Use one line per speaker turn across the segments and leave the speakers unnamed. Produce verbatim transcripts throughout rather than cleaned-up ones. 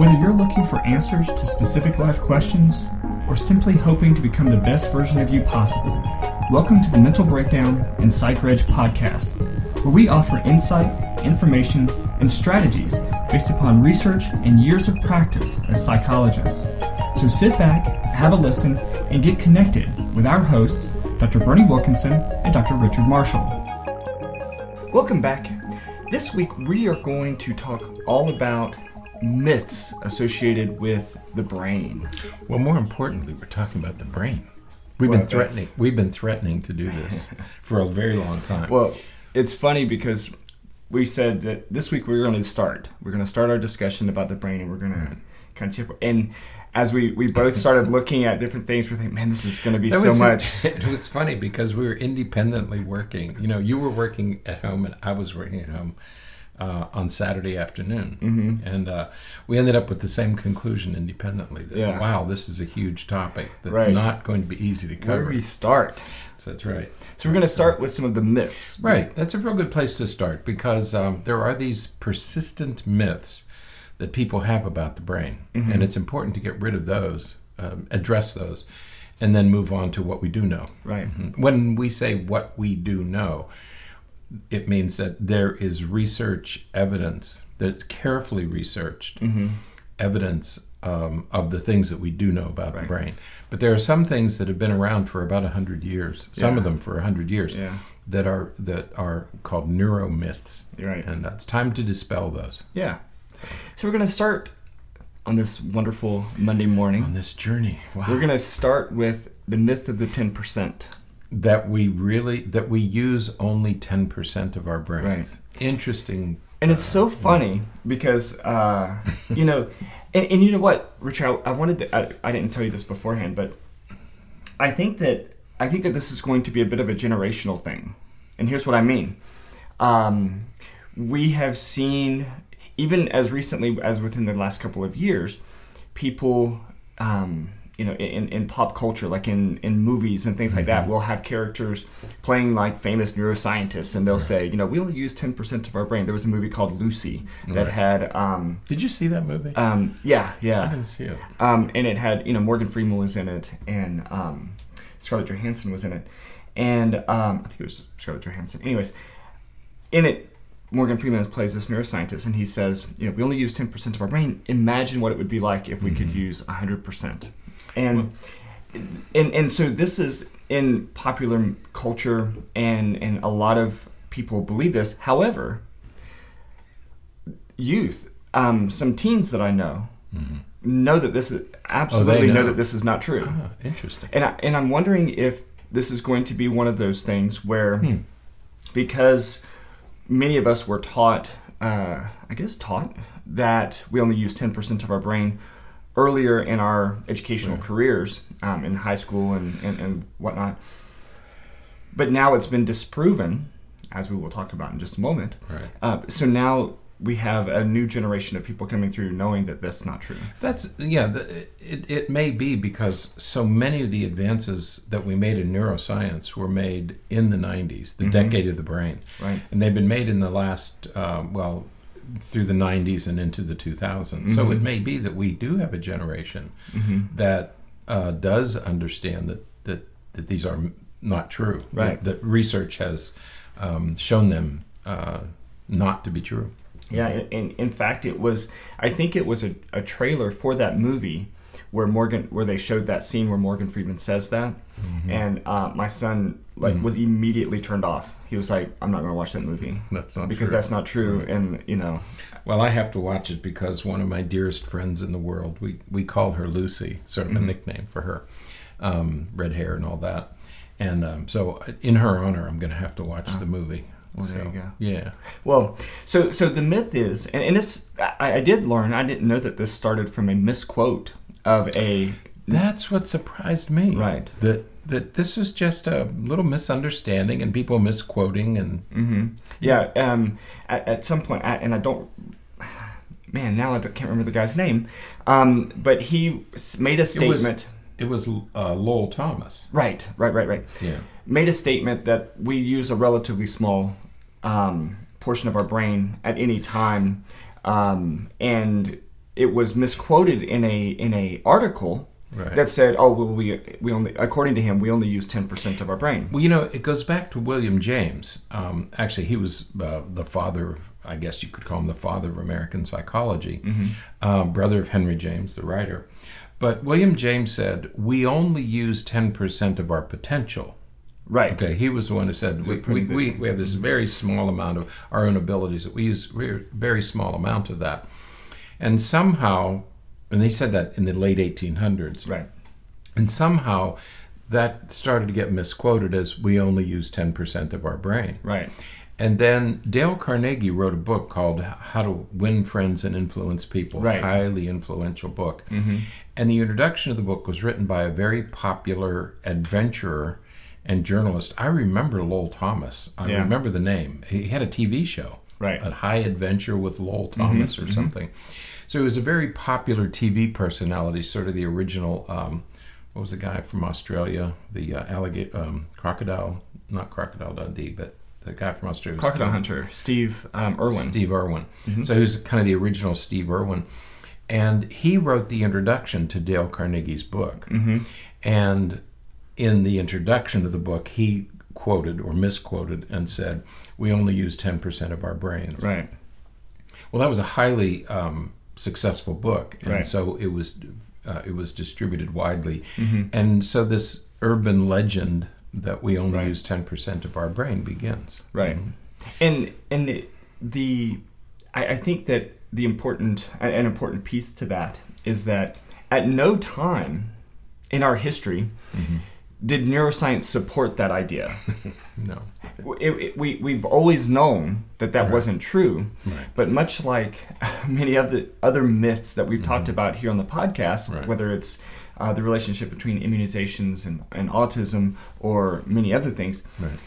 Whether you're looking for answers to specific life questions or simply hoping to become the best version of you possible, welcome to the Mental Breakdown and PsychReg podcast, where we offer insight, information, and strategies based upon research and years of practice as psychologists. So sit back, have a listen, and get connected with our hosts, Doctor Bernie Wilkinson and Doctor Richard Marshall. Welcome back. This week we are going to talk all about myths associated with the brain.
Well, more importantly, we're talking about the brain. We've
well,
been threatening. That's... We've been threatening to do this for a very long time.
Well, it's funny because we said that this week we're going to start. We're going to start our discussion about the brain, and we're going to mm. kind of chip. And as we, we both started looking at different things, we're thinking, man, this is going to be that so
was,
much.
It was funny because we were independently working. You know, you were working at home, and I was working at home. Uh, on Saturday afternoon,
mm-hmm.
and uh, we ended up with the same conclusion independently. That,
yeah.
Wow, this is a huge topic that's
right.
not going to be easy to cover.
Where do we start?
So that's right.
So we're going to start with some of the myths.
Right. That's a real good place to start because um, there are these persistent myths that people have about the brain,
mm-hmm.
and it's important to get rid of those, um, address those, and then move on to what we do know.
Right.
Mm-hmm. When we say what we do know, it means that there is research evidence, that carefully researched
mm-hmm.
evidence um, of the things that we do know about
right.
the brain. But there are some things that have been around for about a hundred years, some
yeah.
of them for a hundred years,
yeah.
that are that are called neuromyths.
Right.
And it's time to dispel those.
Yeah. So we're going to start on this wonderful Monday morning.
On this journey. Wow.
We're going to start with the myth of the ten percent.
That we really, that we use only ten percent of our brains.
Right.
Interesting.
And it's so funny because, uh, you know, and, and you know what, Richard, I, I wanted to, I, I didn't tell you this beforehand, but I think that, I think that this is going to be a bit of a generational thing. And here's what I mean. Um, we have seen, even as recently as within the last couple of years, people, um, you know, in, in pop culture, like in, in movies and things like
mm-hmm.
that, we'll have characters playing like famous neuroscientists, and they'll right. say, you know, we only use ten percent of our brain. There was a movie called Lucy that right. had... Um,
Did you see that movie?
Um, yeah, yeah.
I didn't see it.
Um, and it had, you know, Morgan Freeman was in it, and um, Scarlett Johansson was in it. And um, I think it was Scarlett Johansson. Anyways, in it, Morgan Freeman plays this neuroscientist, and he says, you know, we only use ten percent of our brain. Imagine what it would be like if we mm-hmm. could use one hundred percent. And, and and so this is in popular culture, and, and a lot of people believe this. However, youth, um, some teens that I know,
mm-hmm. know
that this is absolutely
oh, know.
know that this is not true.
Ah, interesting.
And I, and I'm wondering if this is going to be one of those things where,
hmm.
because many of us were taught, uh, I guess taught that we only use ten percent of our brain earlier in our educational right. careers, um, in high school and, and, and whatnot. But now it's been disproven, as we will talk about in just a moment.
Right.
Uh, so now we have a new generation of people coming through knowing that that's not true.
That's, yeah, the, it, it may be because so many of the advances that we made in neuroscience were made in the nineties, the mm-hmm. decade of the brain.
Right.
And they've been made in the last, uh, well, through the nineties and into the two thousands.
Mm-hmm.
So it may be that we do have a generation
mm-hmm.
that uh, does understand that, that, that these are not true.
Right.
That, that research has um, shown them uh, not to be true.
Yeah, in, in fact, it was, I think it was a, a trailer for that movie where Morgan, where they showed that scene where Morgan Freeman says that. Mm-hmm. And uh, my son like mm-hmm. was immediately turned off. He was like, I'm not going to watch that movie.
That's not
because
true.
that's not true.
Right.
And, you know.
Well, I have to watch it because one of my dearest friends in the world, we, we call her Lucy, sort of
mm-hmm.
a nickname for her, um, red hair and all that. And um, so in her honor, I'm going to have to watch oh. the movie.
Well, there
so,
you go.
Yeah.
Well, so so the myth is, and, and this, I, I did learn, I didn't know that this started from a misquote of a...
That's what surprised me.
Right.
That that this was just a little misunderstanding and people misquoting and...
Mm-hmm. Yeah. Um. At, at some point, I, and I don't... Man, now I can't remember the guy's name. Um. But he made a statement...
It was, it was uh, Lowell Thomas.
Right, right, right, right.
Yeah.
Made a statement that we use a relatively small um, portion of our brain at any time, um, and it was misquoted in a in a article
Right.
that said, "Oh, well, we we only according to him we only use ten percent of our brain."
Well, you know, it goes back to William James. Um, actually, he was uh, the father of, I guess you could call him the father of American psychology, mm-hmm. uh, brother of Henry James, the writer. But William James said, "We only use ten percent of our potential."
Right.
Okay, he was the one who said, we, we, we, we have this very small amount of our own abilities, that we use a very small amount of that. And somehow, and he said that in the late eighteen hundreds.
Right.
And somehow that started to get misquoted as we only use ten percent of our brain.
Right.
And then Dale Carnegie wrote a book called How to Win Friends and Influence People.
Right.
Highly influential book.
Mm-hmm.
And the introduction of the book was written by a very popular adventurer and journalist. I remember Lowell Thomas. I
yeah.
remember the name. He had a T V show.
Right.
A High Adventure with Lowell Thomas
mm-hmm.
or something. So he was a very popular T V personality, sort of the original, um, what was the guy from Australia? The uh, alligator, um, crocodile, not Crocodile Dundee, but the guy from Australia.
Crocodile Hunter, Steve um, Irwin.
Steve Irwin.
Mm-hmm.
So he was kind of the original Steve Irwin. And he wrote the introduction to Dale Carnegie's book.
Mm-hmm.
And in the introduction of the book, he quoted or misquoted and said, "We only use ten percent of our brains."
Right.
Well, that was a highly um, successful book, and
right.
so it was uh, it was distributed widely.
Mm-hmm.
And so this urban legend that we only
right.
use ten percent of our brain begins.
Right. Mm-hmm. And and the, the I, I think that the important an important piece to that is that at no time in our history mm-hmm. did neuroscience support that idea.
No.
It, it, we, we've always known that that
right.
wasn't true,
right.
but much like many of the other myths that we've mm-hmm. talked about here on the podcast,
right.
whether it's uh, the relationship between immunizations and, and autism or many other things,
right.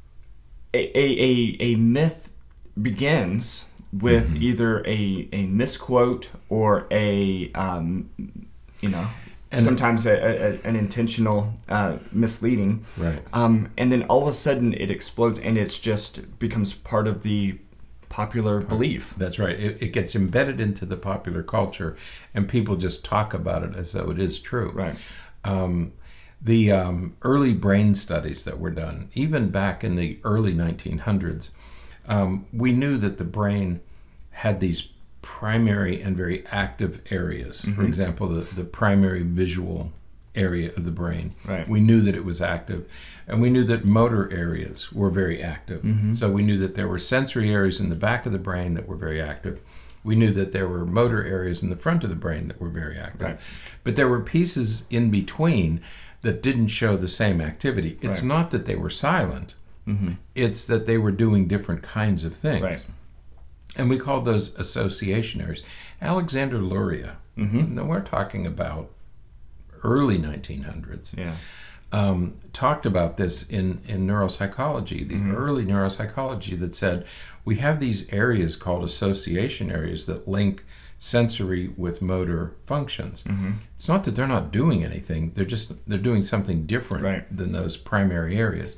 a, a, a, a myth begins with
mm-hmm.
either a, a misquote or a, um, you know, and sometimes a, a, an intentional uh, misleading.
Right.
Um, and then all of a sudden it explodes and it's just becomes part of the popular right. belief.
That's right. It, it gets embedded into the popular culture and people just talk about it as though it is true.
Right.
Um, the um, early brain studies that were done, even back in the early nineteen hundreds, um, we knew that the brain had these primary and very active areas. Mm-hmm. For example, the, the primary visual area of the brain.
Right.
We knew that it was active. And we knew that motor areas were very active. Mm-hmm. So we knew that there were sensory areas in the back of the brain that were very active. We knew that there were motor areas in the front of the brain that were very active.
Right.
But there were pieces in between that didn't show the same activity. It's
right.
not that they were silent.
Mm-hmm.
It's that they were doing different kinds of things.
Right.
And we called those association areas. Alexander Luria,
mm-hmm.
now we're talking about early nineteen hundreds,
yeah.
um, talked about this in, in neuropsychology, the mm-hmm. early neuropsychology that said we have these areas called association areas that link sensory with motor functions. Mm-hmm. It's not that they're not doing anything, they're just they're doing something different
right.
than those primary areas.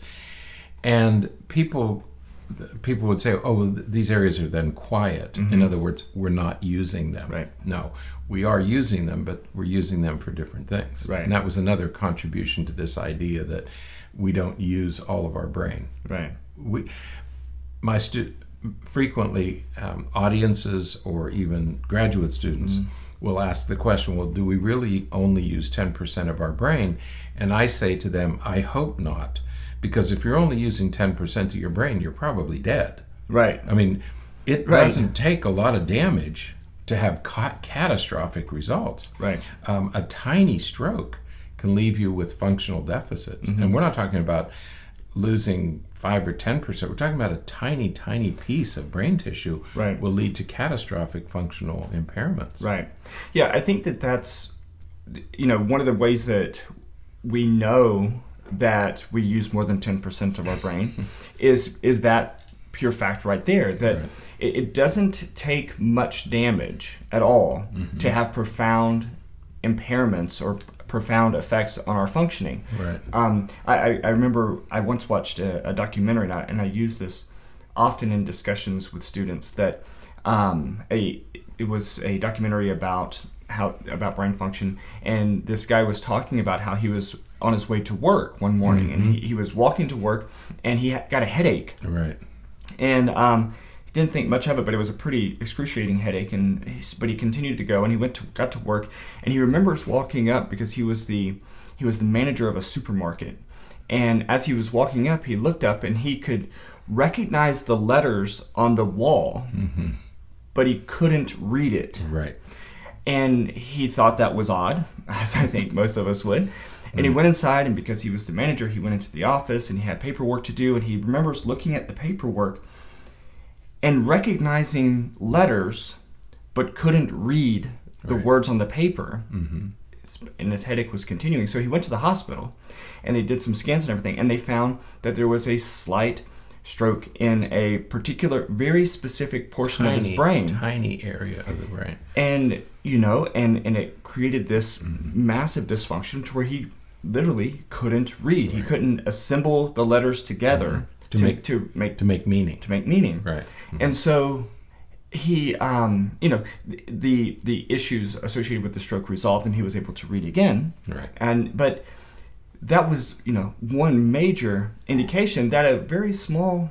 And people people would say, oh, well, th- these areas are then quiet. Mm-hmm. In other words, we're not using them.
Right.
No, we are using them, but we're using them for different things.
Right.
And that was another contribution to this idea that we don't use all of our brain.
Right.
We, my stu- frequently um, audiences or even graduate students mm-hmm. will ask the question, well, do we really only use ten percent of our brain? And I say to them, I hope not. Because if you're only using ten percent of your brain, you're probably dead.
Right.
I mean, it
right.
doesn't take a lot of damage to have ca- catastrophic results.
Right.
Um, a tiny stroke can leave you with functional deficits.
Mm-hmm.
And we're not talking about losing five or ten percent. We're talking about a tiny, tiny piece of brain tissue
right.
will lead to catastrophic functional impairments.
Right. Yeah, I think that that's, you know, one of the ways that we know that we use more than ten percent of our brain is is that pure fact right there, that
right.
It, it doesn't take much damage at all mm-hmm. to have profound impairments or p- profound effects on our functioning.
Right.
Um, I, I remember I once watched a, a documentary, and I, and I use this often in discussions with students, that um, a it was a documentary about how about brain function, and this guy was talking about how he was on his way to work one morning, mm-hmm. and he, he was walking to work, and he ha- got a headache.
Right.
And um, he didn't think much of it, but it was a pretty excruciating headache. And he, but he continued to go, and he went to got to work, and he remembers walking up because he was the he was the manager of a supermarket. And as he was walking up, he looked up, and he could recognize the letters on the wall, mm-hmm. but he couldn't read it.
Right.
And he thought that was odd, as I think most of us would. And mm-hmm. he went inside, and because he was the manager, he went into the office, and he had paperwork to do, and he remembers looking at the paperwork and recognizing letters, but couldn't read the right. words on the paper. Mm-hmm. And his headache was continuing. So he went to the hospital, and they did some scans and everything, and they found that there was a slight stroke in a particular, very specific portion
tiny,
of his brain.
Tiny area of the brain.
And, you know, and, and it created this mm-hmm. massive dysfunction to where he literally couldn't read. Right. He couldn't assemble the letters together mm-hmm. to, to make to make
to make meaning.
To make meaning.
Right. Mm-hmm.
And so he, um, you know, the, the the issues associated with the stroke resolved, and he was able to read again.
Right.
And but that was, you know, one major indication that a very small,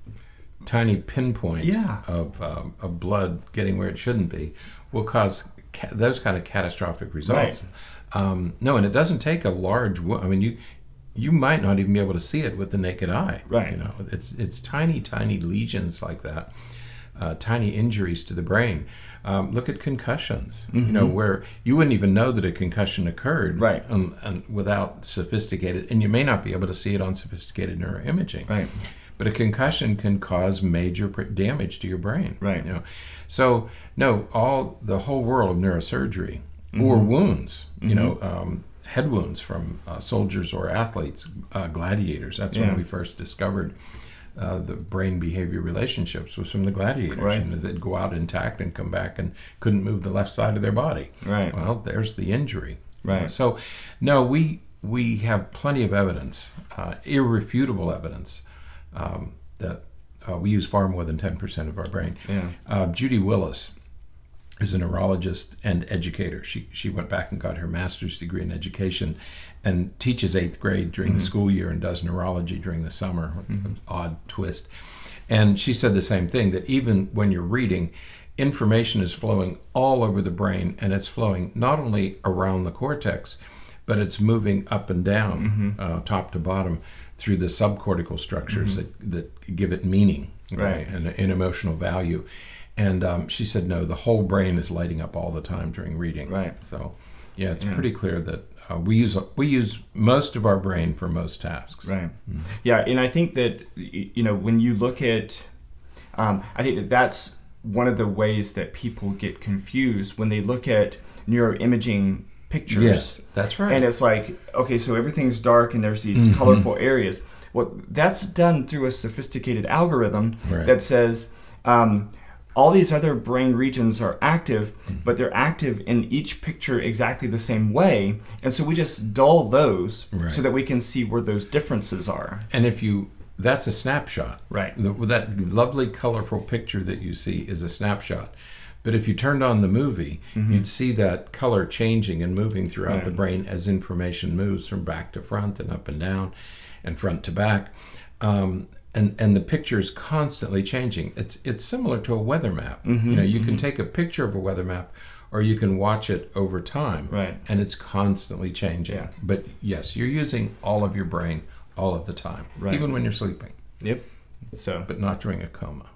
tiny pinpoint
yeah.
of um, of blood getting where it shouldn't be will cause ca- those kind of catastrophic results.
Right.
Um, no, and it doesn't take a large. wo- I mean, you you might not even be able to see it with the naked eye.
Right.
You know, it's it's tiny, tiny lesions like that. Uh, tiny injuries to the brain. Um, look at concussions, mm-hmm. you know, where you wouldn't even know that a concussion occurred
right.
um, and without sophisticated, and you may not be able to see it on sophisticated neuroimaging.
Right.
But a concussion can cause major pr- damage to your brain.
Right.
You know, so no, all the whole world of neurosurgery mm-hmm. or wounds, mm-hmm. you know, um, head wounds from uh, soldiers or athletes, uh, gladiators. That's
yeah.
when we first discovered. Uh, the brain behavior relationships was from the gladiators.
Right.
You know, they'd go out intact and come back and couldn't move the left side of their body.
Right.
Well, there's the injury.
Right.
So, no, we we have plenty of evidence, uh, irrefutable evidence, um, that uh, we use far more than ten percent of our brain.
Yeah.
Uh, Judy Willis is a neurologist and educator. She she went back and got her master's degree in education and teaches eighth grade during mm-hmm. the school year and does neurology during the summer. Mm-hmm. An odd twist. And she said the same thing, that even when you're reading, information is flowing all over the brain, and it's flowing not only around the cortex, but it's moving up and down, mm-hmm. uh, top to bottom, through the subcortical structures mm-hmm. that, that give it meaning
right.
and, and emotional value. And um, she said, no, the whole brain is lighting up all the time during reading.
Right.
So, yeah, it's
yeah.
pretty clear that uh, we use we use most of our brain for most tasks.
Right.
Mm-hmm.
Yeah, and I think that, you know, when you look at, um, I think that that's one of the ways that people get confused when they look at neuroimaging pictures.
Yes, that's right.
And it's like, okay, so everything's dark and there's these mm-hmm. colorful areas. Well, that's done through a sophisticated algorithm
right.
that says, um, all these other brain regions are active, but they're active in each picture exactly the same way. And so we just dull those right. so that we can see where those differences are.
And if you, that's a snapshot.
Right.
The, that lovely, colorful picture that you see is a snapshot. But if you turned on the movie, mm-hmm. you'd see that color changing and moving throughout right. the brain as information moves from back to front and up and down and front to back. Um, And and the picture is constantly changing. It's it's similar to a weather map. Mm-hmm, you know, you mm-hmm. can take a picture of a weather map, or you can watch it over time,
right?
And it's constantly changing.
Yeah.
But yes, you're using all of your brain all of the time,
right.
even when you're sleeping.
Yep. So,
but not during a coma.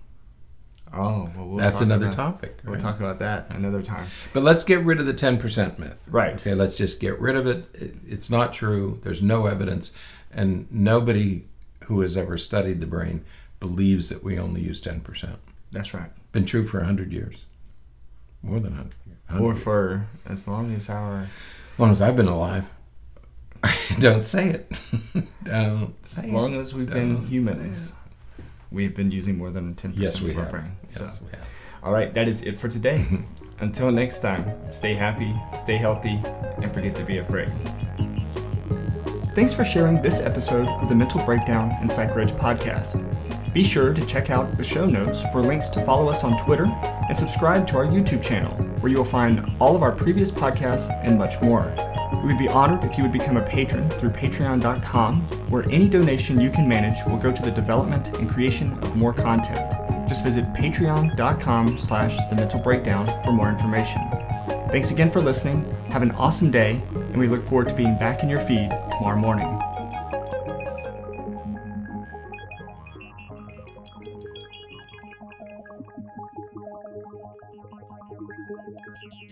Oh, well, we'll
that's
talk
another
about,
topic. Right?
We'll talk about that another time.
But let's get rid of the ten percent myth.
Right.
Okay. Let's just get rid of it. it. It's not true. There's no evidence, and nobody who has ever studied the brain believes that we only use ten percent.
That's right.
Been true for one hundred years. More than one hundred years. one hundred
or for as long as our...
As long as I've been alive. Don't say it. Don't say it.
As long as we've
Don't
been humans, we've been using more than ten percent
yes, we
of our
have.
brain.
Yes,
So.
we have.
All right, that is it for today. Until next time, stay happy, stay healthy, and forget to be afraid. Thanks for sharing this episode of the Mental Breakdown and PsychReg podcast. Be sure to check out the show notes for links to follow us on Twitter and subscribe to our YouTube channel, where you will find all of our previous podcasts and much more. We would be honored if you would become a patron through patreon dot com, where any donation you can manage will go to the development and creation of more content. Just visit patreon dot com slash the mental breakdown for more information. Thanks again for listening. Have an awesome day, and we look forward to being back in your feed tomorrow morning.
Thank you.